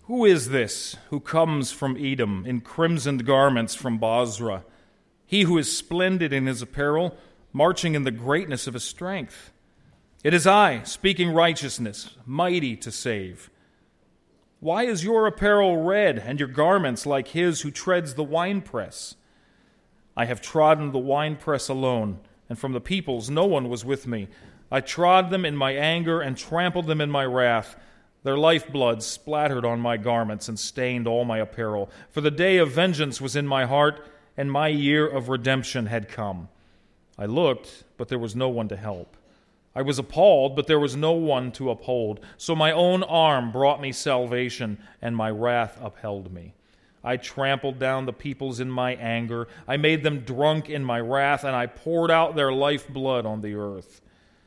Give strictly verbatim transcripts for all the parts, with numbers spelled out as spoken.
Who is this who comes from Edom in crimsoned garments from Bozrah? He who is splendid in his apparel, marching in the greatness of his strength. It is I, speaking righteousness, mighty to save. Why is your apparel red and your garments like his who treads the winepress? I have trodden the winepress alone, and from the peoples no one was with me. I trod them in my anger and trampled them in my wrath. Their lifeblood splattered on my garments and stained all my apparel. For the day of vengeance was in my heart, and my year of redemption had come. I looked, but there was no one to help. I was appalled, but there was no one to uphold. So my own arm brought me salvation, and my wrath upheld me. I trampled down the peoples in my anger. I made them drunk in my wrath, and I poured out their lifeblood on the earth.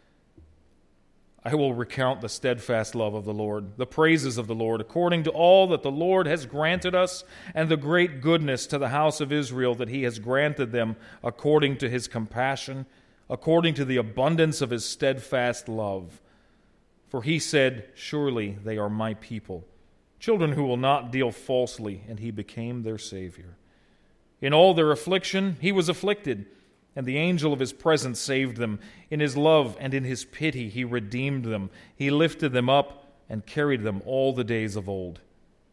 I will recount the steadfast love of the Lord, the praises of the Lord, according to all that the Lord has granted us, and the great goodness to the house of Israel that he has granted them according to his compassion, according to the abundance of his steadfast love. For he said, surely they are my people, children who will not deal falsely, and he became their Savior. In all their affliction he was afflicted, and the angel of his presence saved them. In his love and in his pity he redeemed them. He lifted them up and carried them all the days of old.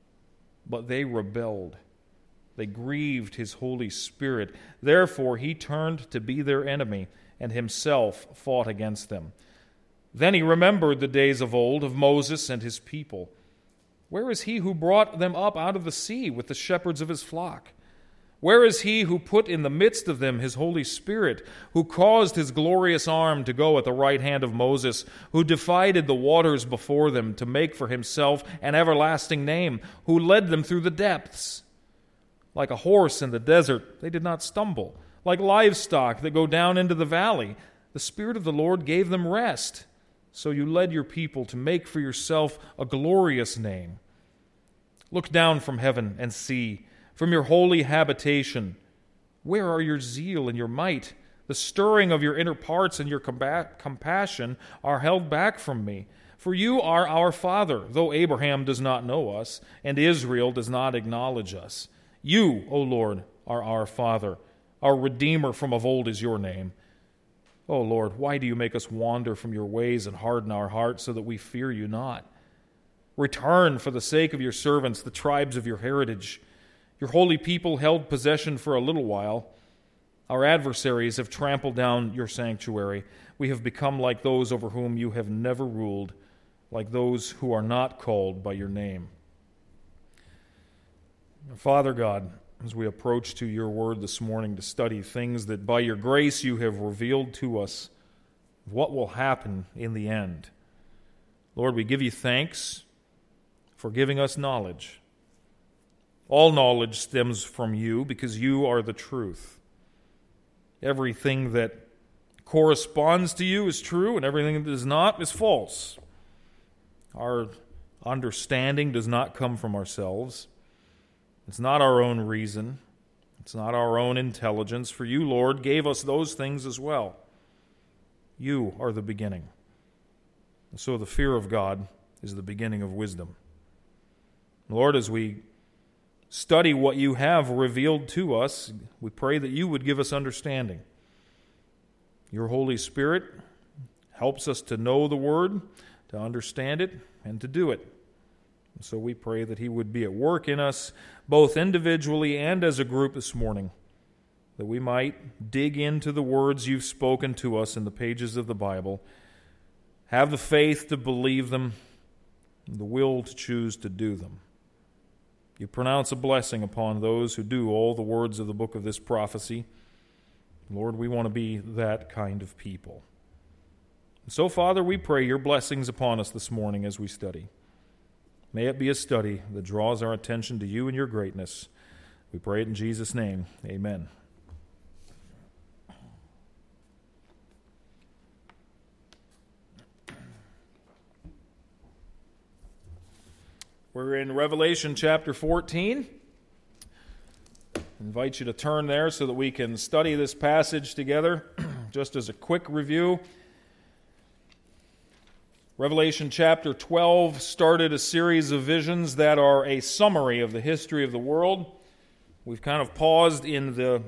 But they rebelled. They grieved his Holy Spirit. Therefore he turned to be their enemy, and himself fought against them. Then he remembered the days of old of Moses and his people. Where is he who brought them up out of the sea with the shepherds of his flock? Where is he who put in the midst of them his Holy Spirit, who caused his glorious arm to go at the right hand of Moses, who divided the waters before them to make for himself an everlasting name, who led them through the depths? Like a horse in the desert, they did not stumble. Like livestock that go down into the valley, the Spirit of the Lord gave them rest. So you led your people to make for yourself a glorious name. Look down from heaven and see. From your holy habitation, where are your zeal and your might? The stirring of your inner parts and your combat- compassion are held back from me. For you are our Father, though Abraham does not know us, and Israel does not acknowledge us. You, O Lord, are our Father. Our Redeemer from of old is your name. O Lord, why do you make us wander from your ways and harden our hearts so that we fear you not? Return for the sake of your servants, the tribes of your heritage. Your holy people held possession for a little while. Our adversaries have trampled down your sanctuary. We have become like those over whom you have never ruled, like those who are not called by your name. Father God, as we approach to your word this morning to study things that by your grace you have revealed to us, what will happen in the end. Lord, we give you thanks for giving us knowledge. All knowledge stems from you because you are the truth. Everything that corresponds to you is true, and everything that does not is false. Our understanding does not come from ourselves. It's not our own reason. It's not our own intelligence. For you, Lord, gave us those things as well. You are the beginning. And so the fear of God is the beginning of wisdom. Lord, as we study what you have revealed to us, we pray that you would give us understanding. Your Holy Spirit helps us to know the Word, to understand it, and to do it. And so we pray that he would be at work in us, both individually and as a group this morning, that we might dig into the words you've spoken to us in the pages of the Bible, have the faith to believe them, and the will to choose to do them. You pronounce a blessing upon those who do all the words of the book of this prophecy. Lord, we want to be that kind of people. And so, Father, we pray your blessings upon us this morning as we study. May it be a study that draws our attention to you and your greatness. We pray it in Jesus' name. Amen. We're in Revelation chapter fourteen. I invite you to turn there so that we can study this passage together. Just as a quick review, Revelation chapter twelve started a series of visions that are a summary of the history of the world. We've kind of paused in the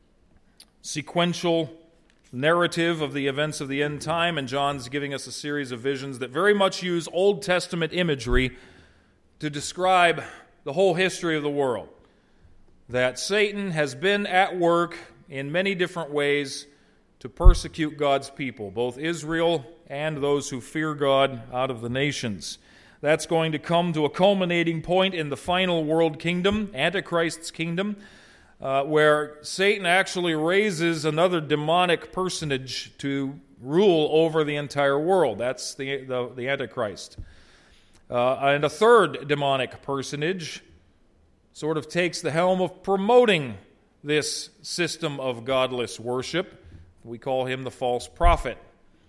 sequential narrative of the events of the end time, and John's giving us a series of visions that very much use Old Testament imagery to describe the whole history of the world. That Satan has been at work in many different ways to persecute God's people, both Israel and those who fear God out of the nations. That's going to come to a culminating point in the final world kingdom, Antichrist's kingdom, uh, where Satan actually raises another demonic personage to rule over the entire world. That's the, the, the Antichrist. Uh, and a third demonic personage sort of takes the helm of promoting this system of godless worship. We call him the false prophet.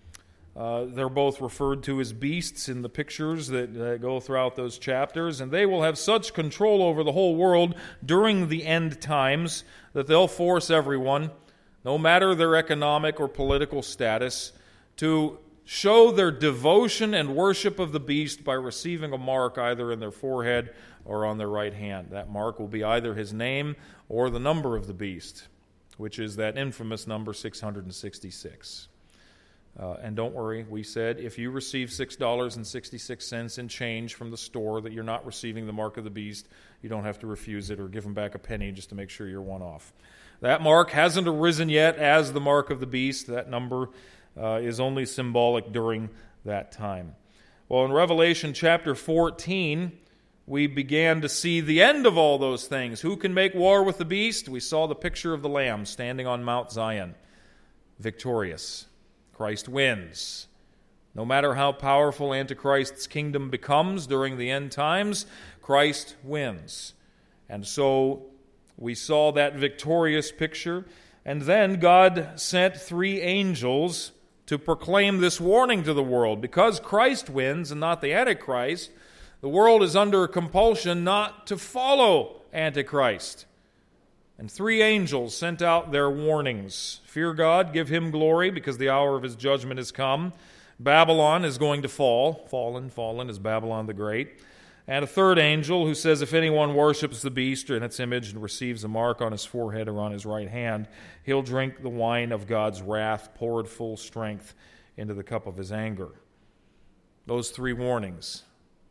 Uh, they're both referred to as beasts in the pictures that uh, go throughout those chapters, and they will have such control over the whole world during the end times that they'll force everyone, no matter their economic or political status, to show their devotion and worship of the beast by receiving a mark either in their forehead or on their right hand. That mark will be either his name or the number of the beast, which is that infamous number six hundred sixty-six. Uh, and don't worry, we said if you receive six dollars and sixty-six cents in change from the store that you're not receiving the mark of the beast, you don't have to refuse it or give them back a penny just to make sure you're one off. That mark hasn't arisen yet as the mark of the beast. That number uh, is only symbolic during that time. Well, in Revelation chapter fourteen, we began to see the end of all those things. Who can make war with the beast? We saw the picture of the Lamb standing on Mount Zion, victorious. Christ wins. No matter how powerful Antichrist's kingdom becomes during the end times, Christ wins. And so we saw that victorious picture. And then God sent three angels to proclaim this warning to the world. Because Christ wins and not the Antichrist, the world is under compulsion not to follow Antichrist. And three angels sent out their warnings. Fear God, give him glory, because the hour of his judgment has come. Babylon is going to fall. Fallen, fallen is Babylon the Great. And a third angel who says, if anyone worships the beast in its image and receives a mark on his forehead or on his right hand, he'll drink the wine of God's wrath, poured full strength into the cup of his anger. Those three warnings.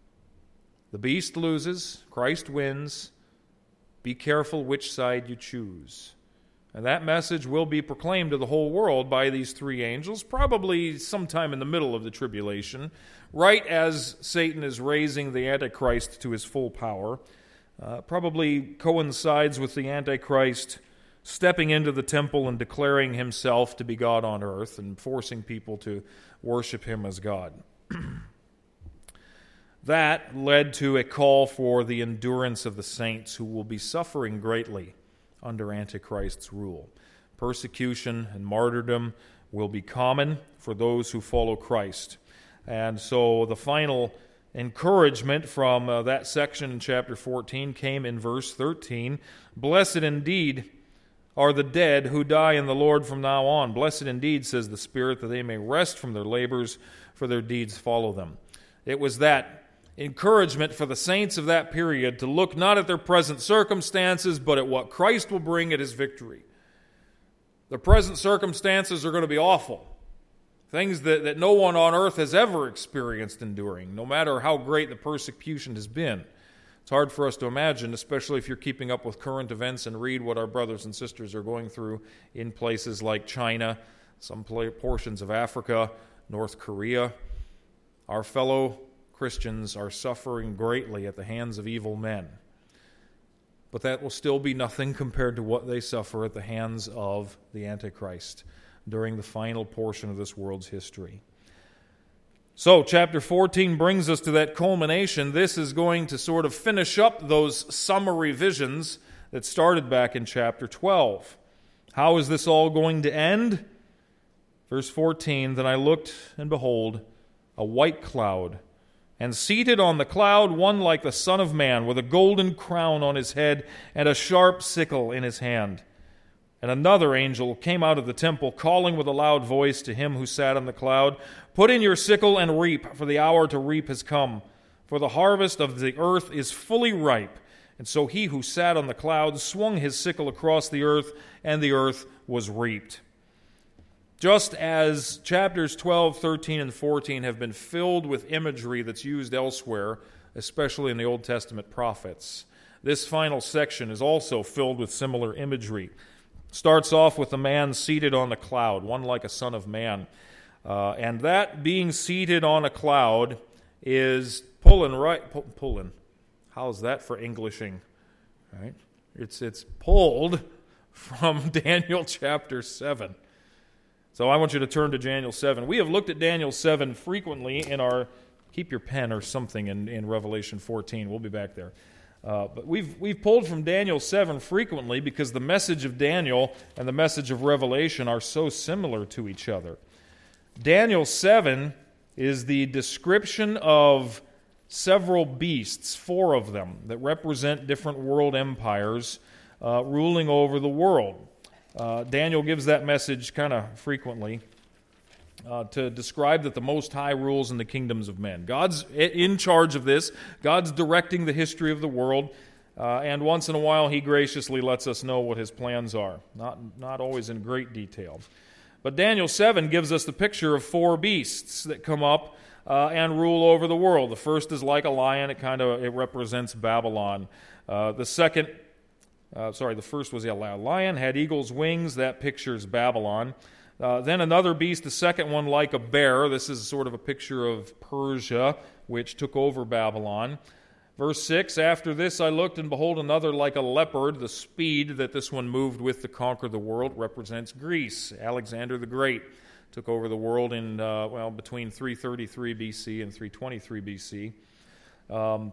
The beast loses, Christ wins. Be careful which side you choose. And that message will be proclaimed to the whole world by these three angels, probably sometime in the middle of the tribulation, right as Satan is raising the Antichrist to his full power. Uh, probably coincides with the Antichrist stepping into the temple and declaring himself to be God on earth and forcing people to worship him as God. That led to a call for the endurance of the saints who will be suffering greatly under Antichrist's rule. Persecution and martyrdom will be common for those who follow Christ. And so the final encouragement from uh, that section in chapter fourteen came in verse thirteen. Blessed indeed are the dead who die in the Lord from now on. Blessed indeed, says the Spirit, that they may rest from their labors, for their deeds follow them. It was that encouragement for the saints of that period to look not at their present circumstances, but at what Christ will bring at his victory. The present circumstances are going to be awful. Things that, that no one on earth has ever experienced enduring, no matter how great the persecution has been. It's hard for us to imagine, especially if you're keeping up with current events and read what our brothers and sisters are going through in places like China, some portions of Africa, North Korea. Our fellow Christians are suffering greatly at the hands of evil men. But that will still be nothing compared to what they suffer at the hands of the Antichrist during the final portion of this world's history. So, chapter fourteen brings us to that culmination. This is going to sort of finish up those summary visions that started back in chapter twelve. How is this all going to end? Verse fourteen, Then I looked, and behold, a white cloud, and seated on the cloud one like the Son of Man, with a golden crown on his head and a sharp sickle in his hand. And another angel came out of the temple, calling with a loud voice to him who sat on the cloud, Put in your sickle and reap, for the hour to reap has come. For the harvest of the earth is fully ripe. And so he who sat on the clouds swung his sickle across the earth, and the earth was reaped. Just as chapters twelve, thirteen, and fourteen have been filled with imagery that's used elsewhere, especially in the Old Testament prophets, this final section is also filled with similar imagery. It starts off with a man seated on the cloud, one like a son of man. Uh, and that being seated on a cloud is pulling right, pu- pulling. How's that for Englishing? Right? It's it's pulled from Daniel chapter seven. So I want you to turn to Daniel seven. We have looked at Daniel seven frequently in our, keep your pen or something in, in Revelation fourteen. We'll be back there. Uh, but we've we've pulled from Daniel seven frequently because the message of Daniel and the message of Revelation are so similar to each other. Daniel seven is the description of several beasts, four of them, that represent different world empires uh, ruling over the world. Uh, Daniel gives that message kind of frequently uh, to describe that the Most High rules in the kingdoms of men. God's in charge of this. God's directing the history of the world, uh, and once in a while He graciously lets us know what His plans are, not, not always in great detail. But Daniel seven gives us the picture of four beasts that come up Uh, and rule over the world. The first is like a lion. It kind of it represents Babylon. Uh, the second, uh, sorry, the first was a lion, had eagle's wings. That pictures Babylon. Uh, then another beast, the second one like a bear. This is sort of a picture of Persia, which took over Babylon. Verse six, after this I looked, and behold, another like a leopard. The speed that this one moved with to conquer the world represents Greece, Alexander the Great. Took over the world in, uh, well, between three thirty-three B C and three twenty-three B C. Um,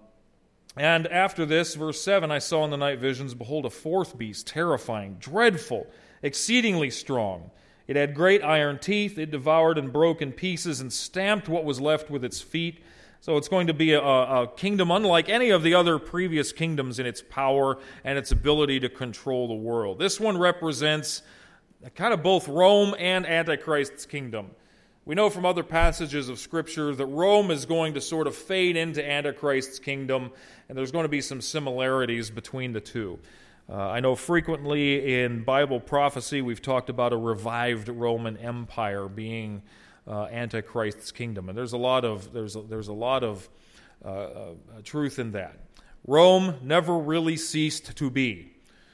and after this, verse seven, I saw in the night visions, behold, a fourth beast, terrifying, dreadful, exceedingly strong. It had great iron teeth. It devoured and broke in pieces and stamped what was left with its feet. So it's going to be a, a kingdom unlike any of the other previous kingdoms in its power and its ability to control the world. This one represents kind of both Rome and Antichrist's kingdom. We know from other passages of Scripture that Rome is going to sort of fade into Antichrist's kingdom, and there's going to be some similarities between the two. Uh, I know frequently in Bible prophecy we've talked about a revived Roman Empire being uh, Antichrist's kingdom, and there's a lot of there's a, there's a lot of uh, uh, truth in that. Rome never really ceased to be.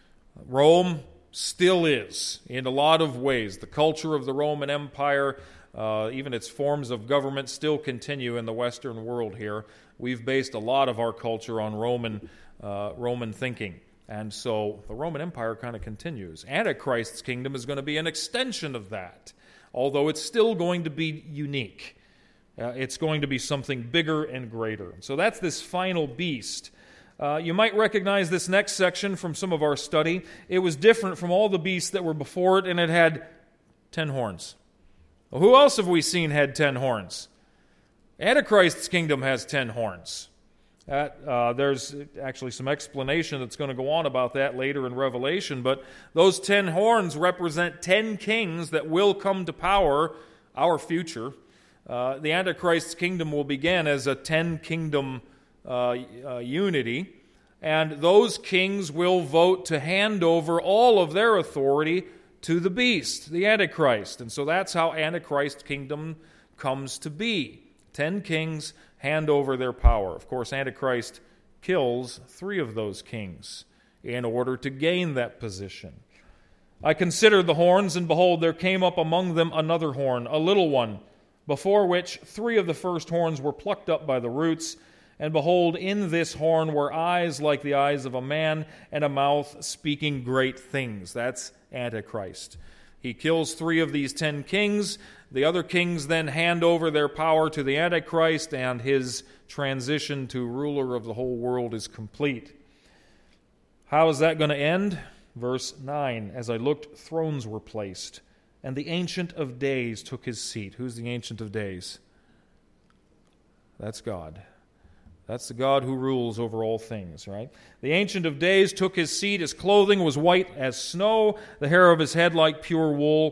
Rome still is, in a lot of ways. The culture of the Roman Empire, uh, even its forms of government, still continue in the Western world here. We've based a lot of our culture on Roman uh, Roman thinking. And so the Roman Empire kind of continues. Antichrist's kingdom is going to be an extension of that, although it's still going to be unique. Uh, it's going to be something bigger and greater. So that's this final beast. Uh, you might recognize this next section from some of our study. It was different from all the beasts that were before it, and it had ten horns. Well, who else have we seen had ten horns? Antichrist's kingdom has ten horns. That, uh, there's actually some explanation that's going to go on about that later in Revelation, but those ten horns represent ten kings that will come to power, our future. Uh, the Antichrist's kingdom will begin as a ten-kingdom Uh, uh, unity, and those kings will vote to hand over all of their authority to the beast, the Antichrist. And so that's how Antichrist's kingdom comes to be. Ten kings hand over their power. Of course, Antichrist kills three of those kings in order to gain that position. I considered the horns, and behold, there came up among them another horn, a little one, before which three of the first horns were plucked up by the roots. And behold, in this horn were eyes like the eyes of a man, and a mouth speaking great things. That's Antichrist. He kills three of these ten kings. The other kings then hand over their power to the Antichrist, and his transition to ruler of the whole world is complete. How is that going to end? Verse nine, as I looked, thrones were placed, and the Ancient of Days took his seat. Who's the Ancient of Days? That's God. That's the God who rules over all things, right? The Ancient of Days took his seat. His clothing was white as snow, the hair of his head like pure wool.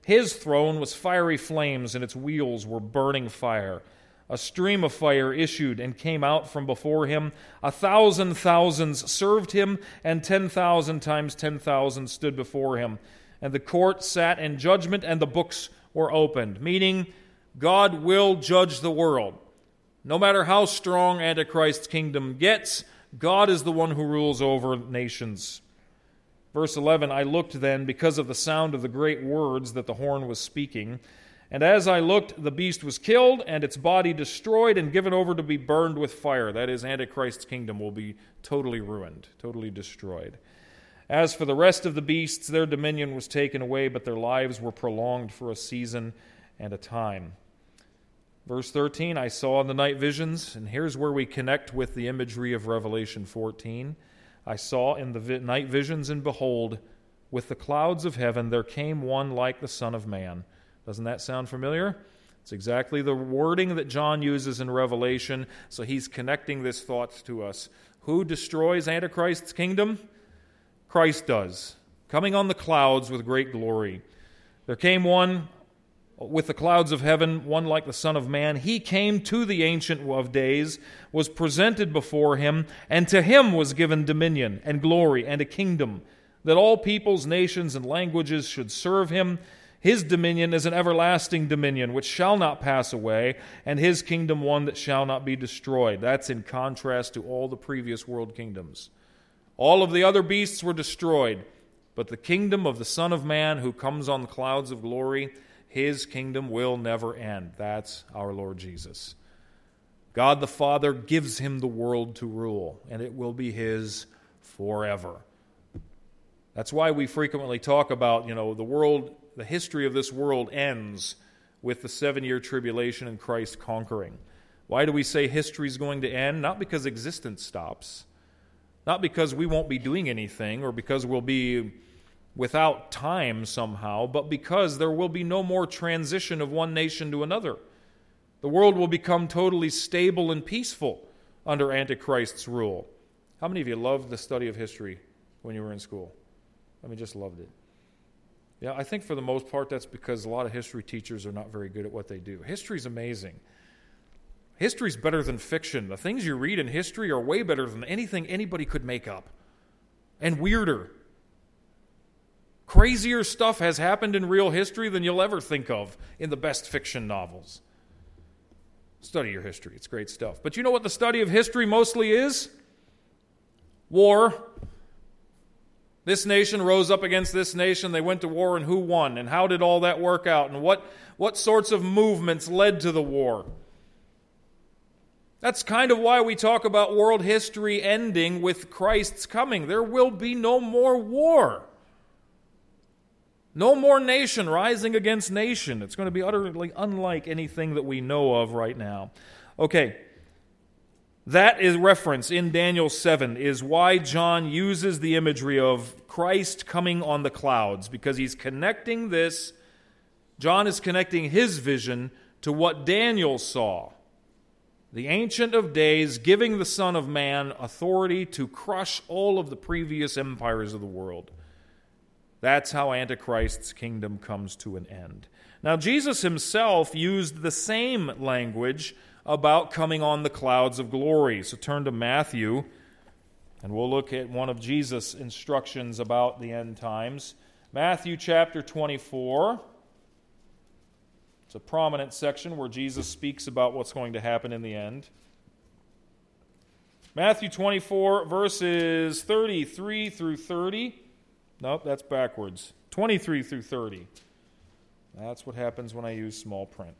His throne was fiery flames, and its wheels were burning fire. A stream of fire issued and came out from before him. A thousand thousands served him, and ten thousand times ten thousand stood before him. And the court sat in judgment, and the books were opened. Meaning, God will judge the world. No matter how strong Antichrist's kingdom gets, God is the one who rules over nations. Verse eleven, I looked then because of the sound of the great words that the horn was speaking. And as I looked, the beast was killed, and its body destroyed and given over to be burned with fire. That is, Antichrist's kingdom will be totally ruined, totally destroyed. As for the rest of the beasts, their dominion was taken away, but their lives were prolonged for a season and a time. Verse thirteen, I saw in the night visions, and here's where we connect with the imagery of Revelation fourteen. I saw in the vi- night visions, and behold, with the clouds of heaven there came one like the Son of Man. Doesn't that sound familiar? It's exactly the wording that John uses in Revelation, so he's connecting this thought to us. Who destroys Antichrist's kingdom? Christ does, coming on the clouds with great glory. There came one with the clouds of heaven, one like the Son of Man. He came to the Ancient of Days, was presented before him, and to him was given dominion and glory and a kingdom, that all peoples, nations, and languages should serve him. His dominion is an everlasting dominion which shall not pass away, and his kingdom one that shall not be destroyed. That's in contrast to all the previous world kingdoms. All of the other beasts were destroyed, but the kingdom of the Son of Man who comes on the clouds of glory, his kingdom will never end. That's our Lord Jesus. God the Father gives him the world to rule, and it will be his forever. That's why we frequently talk about, you know, the world, the history of this world ends with the seven-year tribulation and Christ conquering. Why do we say history is going to end? Not because existence stops, not because we won't be doing anything or because we'll be without time somehow, but because there will be no more transition of one nation to another. The world will become totally stable and peaceful under Antichrist's rule. How many of you loved the study of history when you were in school? I mean, just loved it. Yeah, I think for the most part that's because a lot of history teachers are not very good at what they do. History's amazing. History's better than fiction. The things you read in history are way better than anything anybody could make up. And weirder. Crazier stuff has happened in real history than you'll ever think of in the best fiction novels. Study your history. It's great stuff. But you know what the study of history mostly is? War. This nation rose up against this nation. They went to war, and who won? And how did all that work out? And what, what sorts of movements led to the war? That's kind of why we talk about world history ending with Christ's coming. There will be no more war. No more nation rising against nation. It's going to be utterly unlike anything that we know of right now. Okay, that is reference in Daniel seven is why John uses the imagery of Christ coming on the clouds, because he's connecting this, John is connecting his vision to what Daniel saw. The Ancient of Days giving the Son of Man authority to crush all of the previous empires of the world. That's how Antichrist's kingdom comes to an end. Now, Jesus himself used the same language about coming on the clouds of glory. So turn to Matthew, and we'll look at one of Jesus' instructions about the end times. Matthew chapter twenty-four. It's a prominent section where Jesus speaks about what's going to happen in the end. Matthew twenty-four, verses thirty-three through thirty. Nope, that's backwards. twenty-three through thirty. That's what happens when I use small print.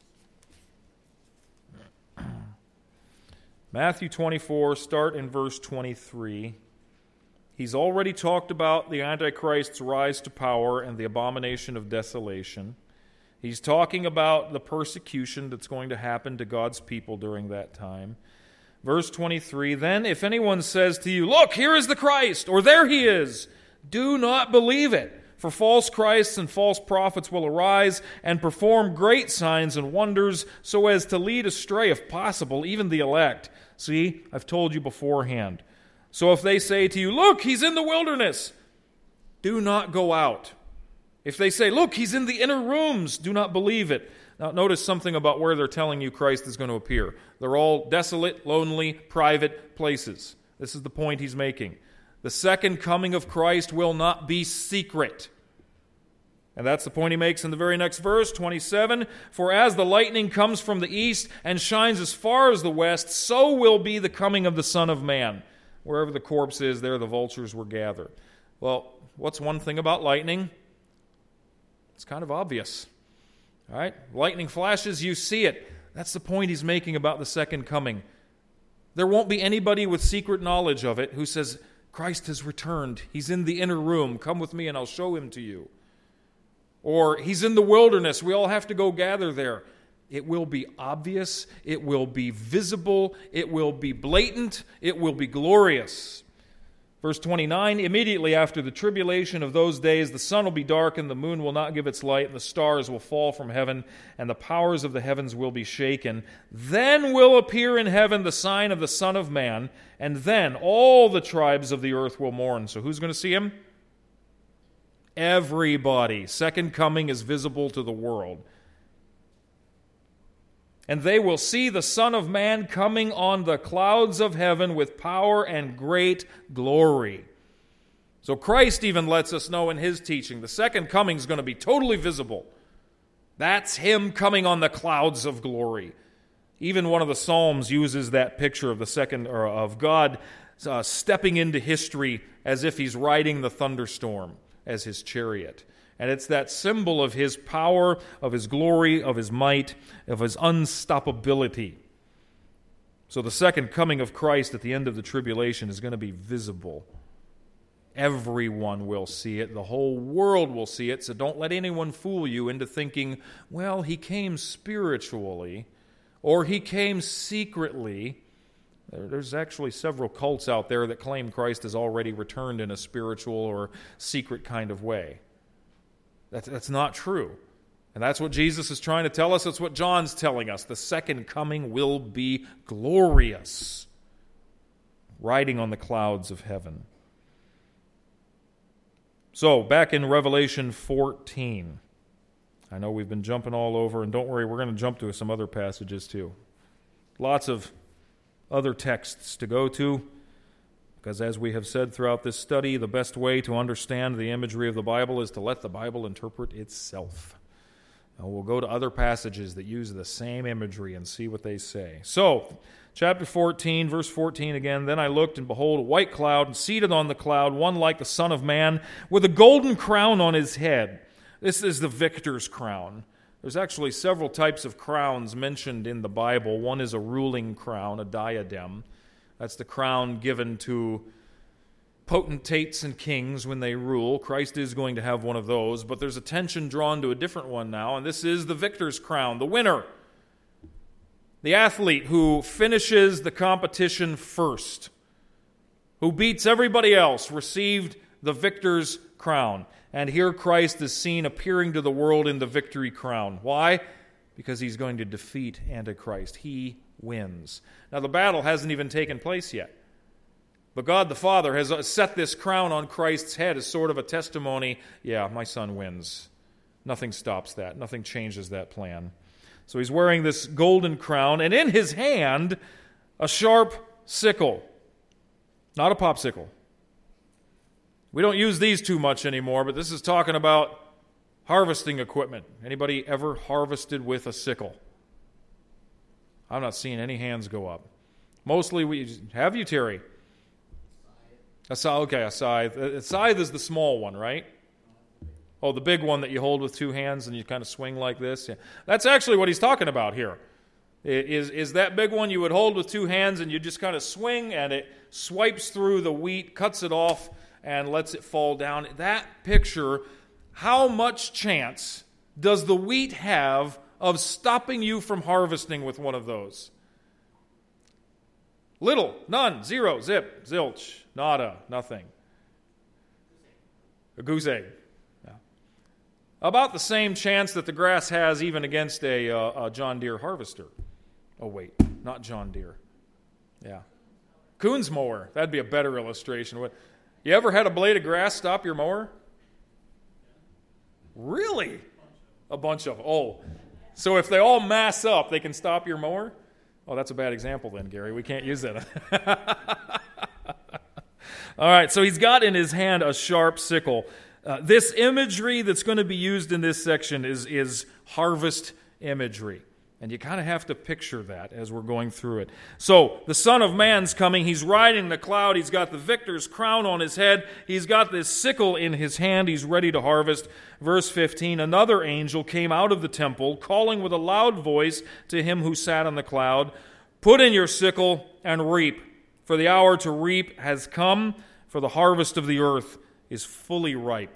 Matthew twenty-four, start in verse twenty-three. He's already talked about the Antichrist's rise to power and the abomination of desolation. He's talking about the persecution that's going to happen to God's people during that time. Verse twenty-three, then if anyone says to you, look, here is the Christ, or there he is, do not believe it. For false Christs and false prophets will arise and perform great signs and wonders so as to lead astray, if possible, even the elect. See, I've told you beforehand. So if they say to you, look, he's in the wilderness, do not go out. If they say, look, he's in the inner rooms, do not believe it. Now, notice something about where they're telling you Christ is going to appear. They're all desolate, lonely, private places. This is the point he's making. The second coming of Christ will not be secret. And that's the point he makes in the very next verse, twenty-seven. For as the lightning comes from the east and shines as far as the west, so will be the coming of the Son of Man. Wherever the corpse is, there the vultures will gather. Well, what's one thing about lightning? It's kind of obvious. All right? Lightning flashes, you see it. That's the point he's making about the second coming. There won't be anybody with secret knowledge of it who says, Christ has returned. He's in the inner room. Come with me and I'll show him to you. Or he's in the wilderness. We all have to go gather there. It will be obvious. It will be visible. It will be blatant. It will be glorious. Verse twenty-nine, immediately after the tribulation of those days, the sun will be darkened, the moon will not give its light, and the stars will fall from heaven, and the powers of the heavens will be shaken. Then will appear in heaven the sign of the Son of Man, and then all the tribes of the earth will mourn. So who's going to see him? Everybody. Second coming is visible to the world. And they will see the Son of Man coming on the clouds of heaven with power and great glory. So Christ even lets us know in his teaching, the second coming is going to be totally visible. That's him coming on the clouds of glory. Even one of the Psalms uses that picture of the second, or of God uh, stepping into history as if he's riding the thunderstorm as his chariot. And it's that symbol of his power, of his glory, of his might, of his unstoppability. So the second coming of Christ at the end of the tribulation is going to be visible. Everyone will see it. The whole world will see it. So don't let anyone fool you into thinking, well, he came spiritually, or he came secretly. There's actually several cults out there that claim Christ has already returned in a spiritual or secret kind of way. That's, that's not true. And that's what Jesus is trying to tell us. That's what John's telling us. The second coming will be glorious, riding on the clouds of heaven. So, back in Revelation fourteen. I know we've been jumping all over, and don't worry, we're going to jump to some other passages too. Lots of other texts to go to. Because as we have said throughout this study, the best way to understand the imagery of the Bible is to let the Bible interpret itself. Now we'll go to other passages that use the same imagery and see what they say. So, chapter fourteen, verse fourteen again, Then I looked, and behold, a white cloud, and seated on the cloud, one like the Son of Man, with a golden crown on his head. This is the victor's crown. There's actually several types of crowns mentioned in the Bible. One is a ruling crown, a diadem. That's the crown given to potentates and kings when they rule. Christ is going to have one of those, but there's attention drawn to a different one now, and this is the victor's crown, the winner. The athlete who finishes the competition first, who beats everybody else, received the victor's crown. And here Christ is seen appearing to the world in the victory crown. Why? Because he's going to defeat Antichrist. He wins. Now, the battle hasn't even taken place yet. But God the Father has set this crown on Christ's head as sort of a testimony. Yeah, my son wins. Nothing stops that. Nothing changes that plan. So he's wearing this golden crown, and in his hand, a sharp sickle. Not a popsicle. We don't use these too much anymore, but this is talking about harvesting equipment. Anybody ever harvested with a sickle? I'm not seeing any hands go up. Mostly we have you, Terry? A scythe. Okay, a scythe. A scythe is the small one, right? Oh, the big one that you hold with two hands and you kind of swing like this. Yeah. That's actually what he's talking about here. Is, is that big one you would hold with two hands and you just kind of swing and it swipes through the wheat, cuts it off, and lets it fall down. That picture, how much chance does the wheat have of stopping you from harvesting with one of those? Little, none, zero, zip, zilch, nada, nothing. A goose egg. Yeah. About the same chance that the grass has even against a, uh, a John Deere harvester. Oh, wait, not John Deere. Yeah. Coons mower. That'd be a better illustration. You ever had a blade of grass stop your mower? Really? A bunch of, oh. So if they all mass up, they can stop your mower? Oh, that's a bad example then, Gary. We can't use that. All right, so he's got in his hand a sharp sickle. Uh, this imagery that's going to be used in this section is, is harvest imagery. And you kind of have to picture that as we're going through it. So, the Son of Man's coming. He's riding the cloud. He's got the victor's crown on his head. He's got this sickle in his hand. He's ready to harvest. Verse fifteen, another angel came out of the temple, calling with a loud voice to him who sat on the cloud, "Put in your sickle and reap, for the hour to reap has come, for the harvest of the earth is fully ripe."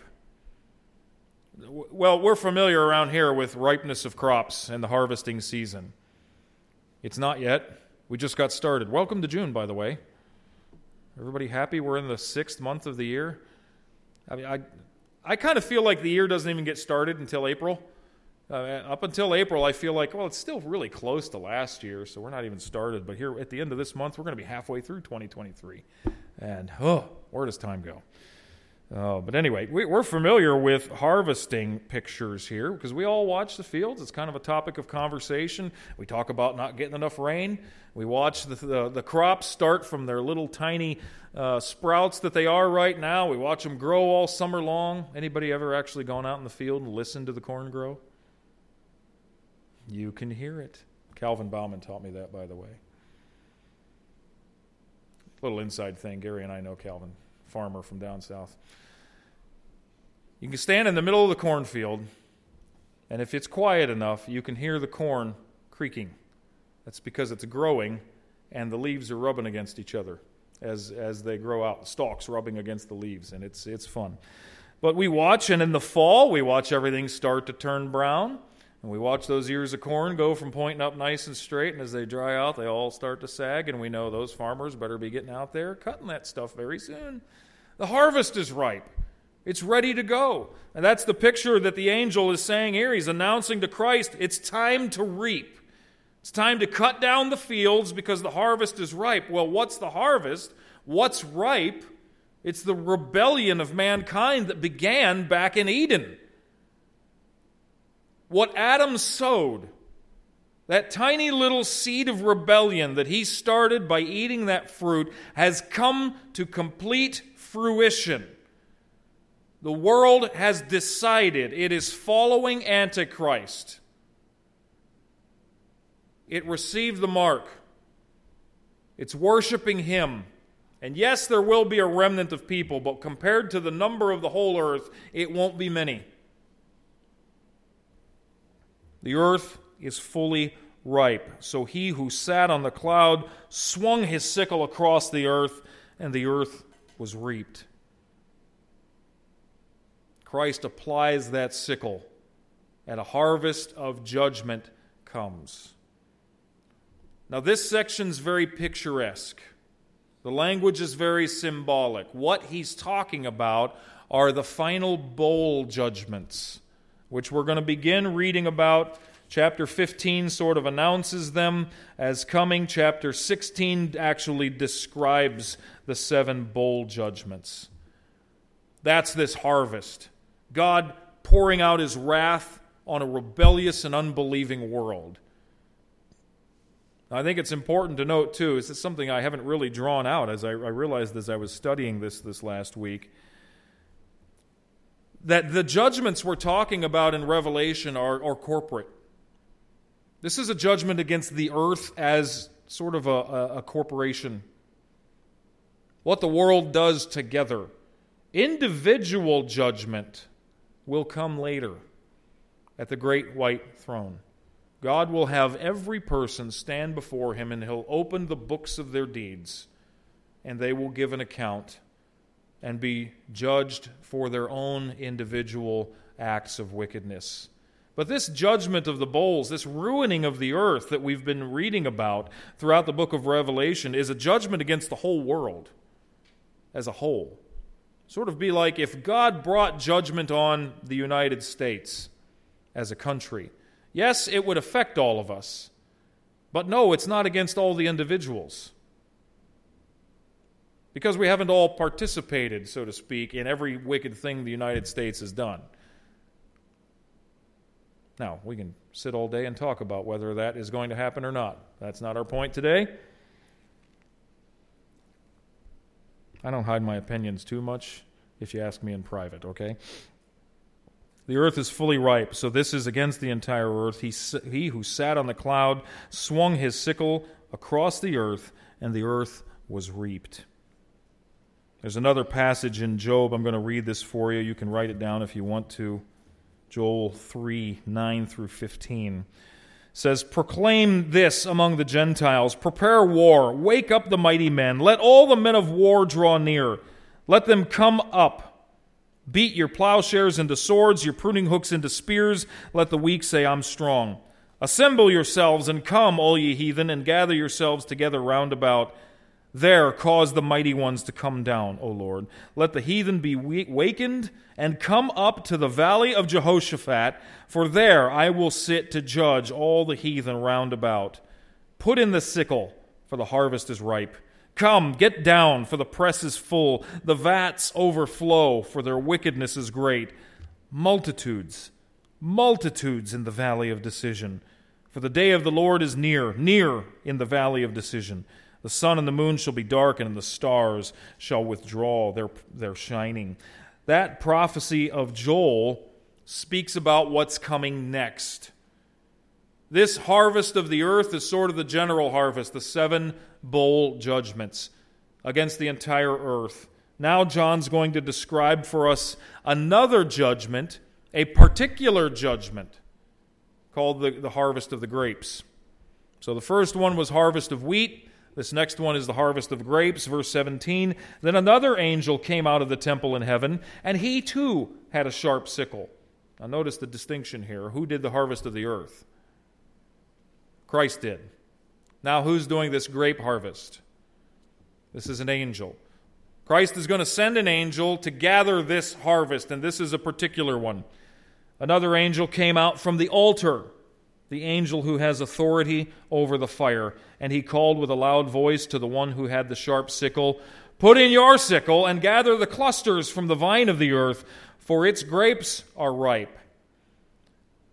Well, we're familiar around here with ripeness of crops and the harvesting season. It's not yet. We just got started. Welcome to June, by the way. Everybody happy? We're in the sixth month of the year. I mean, I, I kind of feel like the year doesn't even get started until April. Uh, up until April, I feel like, well, it's still really close to last year, so we're not even started. But here at the end of this month, we're going to be halfway through twenty twenty-three. And, oh, where does time go? Uh, but anyway, we, we're familiar with harvesting pictures here because we all watch the fields. It's kind of a topic of conversation. We talk about not getting enough rain. We watch the, the, the crops start from their little tiny uh, sprouts that they are right now. We watch them grow all summer long. Anybody ever actually gone out in the field and listened to the corn grow? You can hear it. Calvin Bauman taught me that, by the way. Little inside thing. Gary and I know Calvin, farmer from down south. You can stand in the middle of the cornfield, and if it's quiet enough, you can hear the corn creaking. That's because it's growing, and the leaves are rubbing against each other as as they grow out. The stalks rubbing against the leaves, and it's it's fun. But we watch, and in the fall, we watch everything start to turn brown, and we watch those ears of corn go from pointing up nice and straight, and as they dry out, they all start to sag, and we know those farmers better be getting out there cutting that stuff very soon. The harvest is ripe. It's ready to go. And that's the picture that the angel is saying here. He's announcing to Christ, it's time to reap. It's time to cut down the fields because the harvest is ripe. Well, what's the harvest? What's ripe? It's the rebellion of mankind that began back in Eden. What Adam sowed, that tiny little seed of rebellion that he started by eating that fruit, has come to complete fruition. The world has decided it is following Antichrist. It received the mark. It's worshiping him. And yes, there will be a remnant of people, but compared to the number of the whole earth, it won't be many. The earth is fully ripe. So he who sat on the cloud swung his sickle across the earth, and the earth was reaped. Christ applies that sickle, and a harvest of judgment comes. Now, this section's very picturesque. The language is very symbolic. What he's talking about are the final bowl judgments, which we're going to begin reading about. Chapter fifteen sort of announces them as coming. Chapter sixteen actually describes the seven bowl judgments. That's this harvest. God pouring out his wrath on a rebellious and unbelieving world. I think it's important to note, too, this is something I haven't really drawn out as I, I realized as I was studying this this last week, that the judgments we're talking about in Revelation are, are corporate. This is a judgment against the earth as sort of a, a, a corporation. What the world does together. Individual judgment will come later at the great white throne. God will have every person stand before him, and he'll open the books of their deeds, and they will give an account and be judged for their own individual acts of wickedness. But this judgment of the bowls, this ruining of the earth that we've been reading about throughout the book of Revelation, is a judgment against the whole world as a whole. Sort of be like if God brought judgment on the United States as a country. Yes, it would affect all of us. But no, it's not against all the individuals. Because we haven't all participated, so to speak, in every wicked thing the United States has done. Now, we can sit all day and talk about whether that is going to happen or not. That's not our point today. I don't hide my opinions too much if you ask me in private, okay? The earth is fully ripe, so this is against the entire earth. He, he who sat on the cloud swung his sickle across the earth, and the earth was reaped. There's another passage in Job. I'm going to read this for you. You can write it down if you want to. Joel three, nine through fifteen. Says, "Proclaim this among the Gentiles, prepare war, wake up the mighty men, let all the men of war draw near, let them come up. Beat your plowshares into swords, your pruning hooks into spears, let the weak say, I'm strong. Assemble yourselves and come, all ye heathen, and gather yourselves together round about. There cause the mighty ones to come down, O Lord. Let the heathen be wakened and come up to the valley of Jehoshaphat, for there I will sit to judge all the heathen round about. Put in the sickle, for the harvest is ripe. Come, get down, for the press is full. The vats overflow, for their wickedness is great. Multitudes, multitudes in the valley of decision. For the day of the Lord is near, near in the valley of decision. The sun and the moon shall be darkened, and the stars shall withdraw their, their shining." That prophecy of Joel speaks about what's coming next. This harvest of the earth is sort of the general harvest, the seven bowl judgments against the entire earth. Now John's going to describe for us another judgment, a particular judgment, called the, the harvest of the grapes. So the first one was harvest of wheat. This next one is the harvest of grapes, verse seventeen. "Then another angel came out of the temple in heaven, and he too had a sharp sickle." Now notice the distinction here. Who did the harvest of the earth? Christ did. Now who's doing this grape harvest? This is an angel. Christ is going to send an angel to gather this harvest, and this is a particular one. Another angel came out from the altar, the angel who has authority over the fire. And he called with a loud voice to the one who had the sharp sickle, "Put in your sickle and gather the clusters from the vine of the earth, for its grapes are ripe."